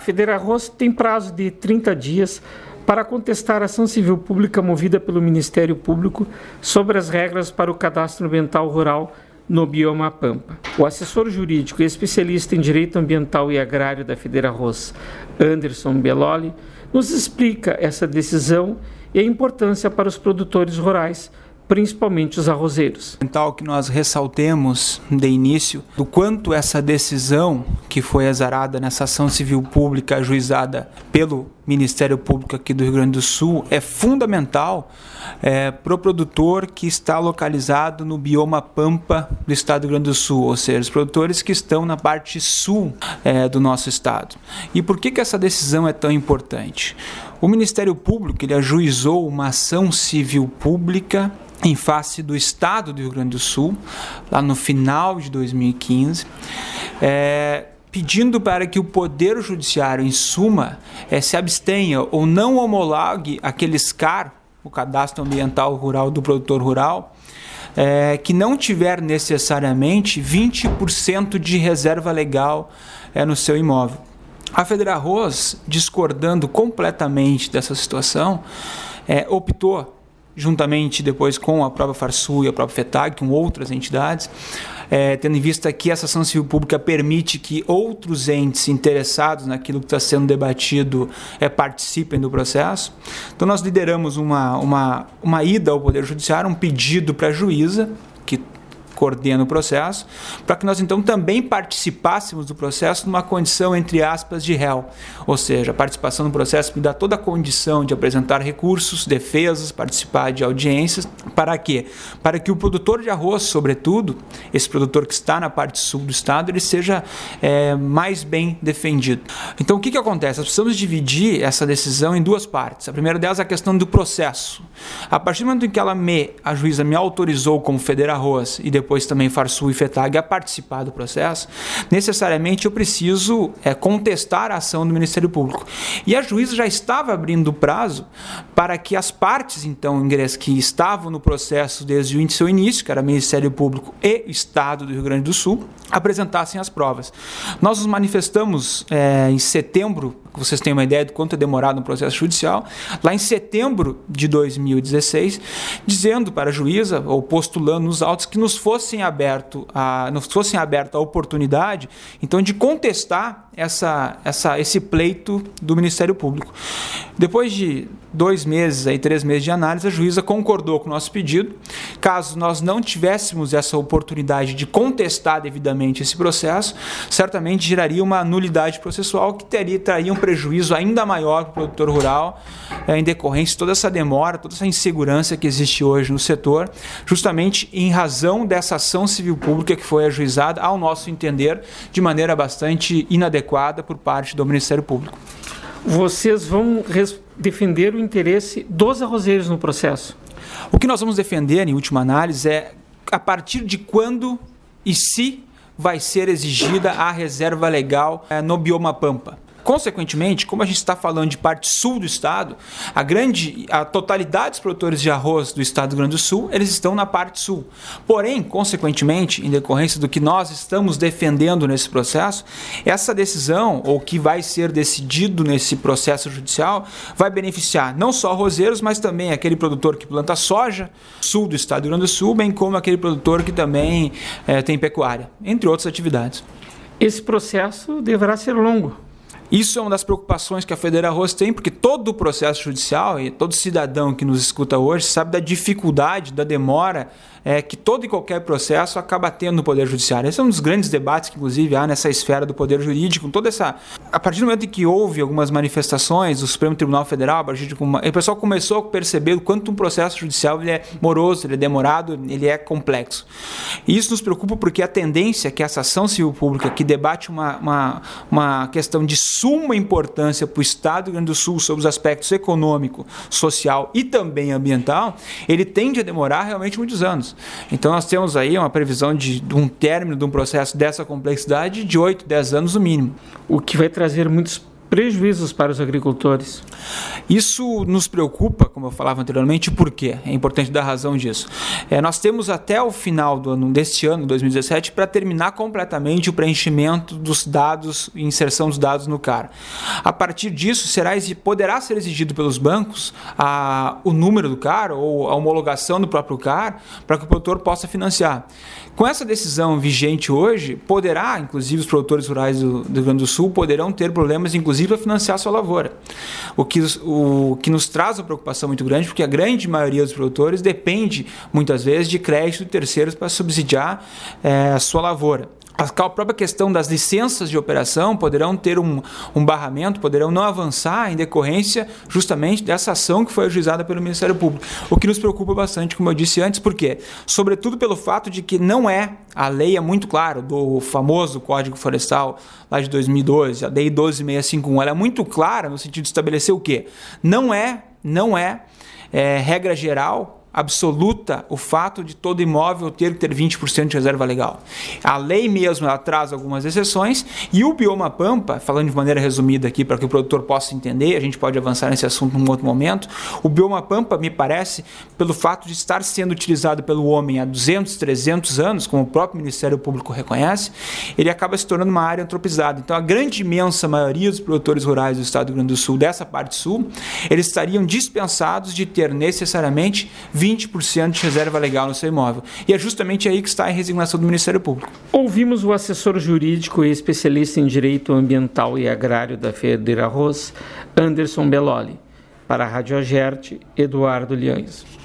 Federarroz tem prazo de 30 dias para contestar a ação civil pública movida pelo Ministério Público sobre as regras para o cadastro ambiental rural no bioma Pampa. O assessor jurídico e especialista em direito ambiental e agrário da Federarroz, Anderson Belloli, nos explica essa decisão e a importância para os produtores rurais, principalmente os arrozeiros. Tal que nós ressaltemos de início do quanto essa decisão que foi exarada nessa ação civil pública ajuizada pelo Ministério Público aqui do Rio Grande do Sul é fundamental para o produtor que está localizado no bioma Pampa do estado do Rio Grande do Sul, ou seja, os produtores que estão na parte sul do nosso estado. E por que essa decisão é tão importante? O Ministério Público ele ajuizou uma ação civil pública em face do estado do Rio Grande do Sul, lá no final de 2015, pedindo para que o Poder Judiciário, em suma, se abstenha ou não homologue aquele SCAR, o Cadastro Ambiental Rural do Produtor Rural, que não tiver necessariamente 20% de reserva legal no seu imóvel. A Federarroz, discordando completamente dessa situação, optou, juntamente depois com a própria Farsul e a própria FETAG, com outras entidades, tendo em vista que essa ação civil pública permite que outros entes interessados naquilo que está sendo debatido participem do processo. Então nós lideramos uma ida ao Poder Judiciário, um pedido para a juíza, que coordena o processo, para que nós então também participássemos do processo numa condição, entre aspas, de réu, ou seja, a participação no processo me dá toda a condição de apresentar recursos, defesas, participar de audiências, para quê? Para que o produtor de arroz, sobretudo, esse produtor que está na parte sul do estado, ele seja mais bem defendido. Então o que acontece? Nós precisamos dividir essa decisão em duas partes. A primeira delas é a questão do processo. A partir do momento em que a juíza me autorizou como Federarroz e depois também Farsul e FETAG a participar do processo, necessariamente eu preciso contestar a ação do Ministério Público. E a juíza já estava abrindo o prazo para que as partes, então, que estavam no processo desde o seu início, que era Ministério Público e Estado do Rio Grande do Sul, apresentassem as provas. Nós nos manifestamos em setembro, que vocês tenham uma ideia de quanto é demorado um processo judicial, lá em setembro de 2016, dizendo para a juíza, ou postulando nos autos, que nos fosse aberta a oportunidade, então, de contestar esse pleito do Ministério Público. Depois de 2 meses, 3 meses de análise, a juíza concordou com o nosso pedido. Caso nós não tivéssemos essa oportunidade de contestar devidamente esse processo, certamente geraria uma nulidade processual que traria um prejuízo ainda maior para o produtor rural, em decorrência de toda essa demora, toda essa insegurança que existe hoje no setor, justamente em razão dessa ação civil pública que foi ajuizada, ao nosso entender, de maneira bastante inadequada por parte do Ministério Público. Vocês vão defender o interesse dos arrozeiros no processo? O que nós vamos defender, em última análise, é a partir de quando e se vai ser exigida a reserva legal no bioma Pampa. Consequentemente, como a gente está falando de parte sul do estado, a totalidade dos produtores de arroz do estado do Rio Grande do Sul, eles estão na parte sul. Porém, consequentemente, em decorrência do que nós estamos defendendo nesse processo, essa decisão, ou que vai ser decidido nesse processo judicial, vai beneficiar não só arrozeiros, mas também aquele produtor que planta soja, sul do estado do Rio Grande do Sul, bem como aquele produtor que também tem pecuária, entre outras atividades. Esse processo deverá ser longo. Isso é uma das preocupações que a Federarroz tem, porque todo o processo judicial e todo cidadão que nos escuta hoje sabe da dificuldade, da demora que todo e qualquer processo acaba tendo no Poder Judiciário. Esse é um dos grandes debates que, inclusive, há nessa esfera do Poder Jurídico. A partir do momento em que houve algumas manifestações do Supremo Tribunal Federal, o pessoal começou a perceber o quanto um processo judicial ele é moroso, ele é demorado, ele é complexo. E isso nos preocupa porque a tendência é que essa ação civil pública, que debate uma questão de suma importância para o Estado do Rio Grande do Sul sobre os aspectos econômico, social e também ambiental, ele tende a demorar realmente muitos anos. Então nós temos aí uma previsão de um término de um processo dessa complexidade de 8, 10 anos no mínimo. O que vai trazer muitos prejuízos para os agricultores. Isso nos preocupa, como eu falava anteriormente, por quê? É importante dar razão disso. Nós temos até o final deste ano, 2017, para terminar completamente o preenchimento dos dados e inserção dos dados no CAR. A partir disso, poderá ser exigido pelos bancos o número do CAR ou a homologação do próprio CAR para que o produtor possa financiar. Com essa decisão vigente hoje, inclusive os produtores rurais do Rio Grande do Sul poderão ter problemas, inclusive, para financiar a sua lavoura. O que nos traz uma preocupação muito grande, porque a grande maioria dos produtores depende, muitas vezes, de crédito de terceiros para subsidiar a sua lavoura. A própria questão das licenças de operação poderão ter um barramento, poderão não avançar em decorrência justamente dessa ação que foi ajuizada pelo Ministério Público. O que nos preocupa bastante, como eu disse antes, por quê? Sobretudo pelo fato de que a lei é muito clara, do famoso Código Florestal lá de 2012, a Lei 12.651, ela é muito clara no sentido de estabelecer o quê? Não é regra geral, absoluta, o fato de todo imóvel ter que ter 20% de reserva legal. A lei mesmo ela traz algumas exceções e o bioma pampa, falando de maneira resumida aqui para que o produtor possa entender, a gente pode avançar nesse assunto num outro momento, o bioma pampa, me parece, pelo fato de estar sendo utilizado pelo homem há 200, 300 anos, como o próprio Ministério Público reconhece, ele acaba se tornando uma área antropizada. Então a grande imensa maioria dos produtores rurais do estado do Rio Grande do Sul, dessa parte sul, eles estariam dispensados de ter necessariamente 20% de reserva legal no seu imóvel. E é justamente aí que está a resignação do Ministério Público. Ouvimos o assessor jurídico e especialista em direito ambiental e agrário da Feder Arroz, Anderson Belloli. Para a Rádio Agerte, Eduardo Liães.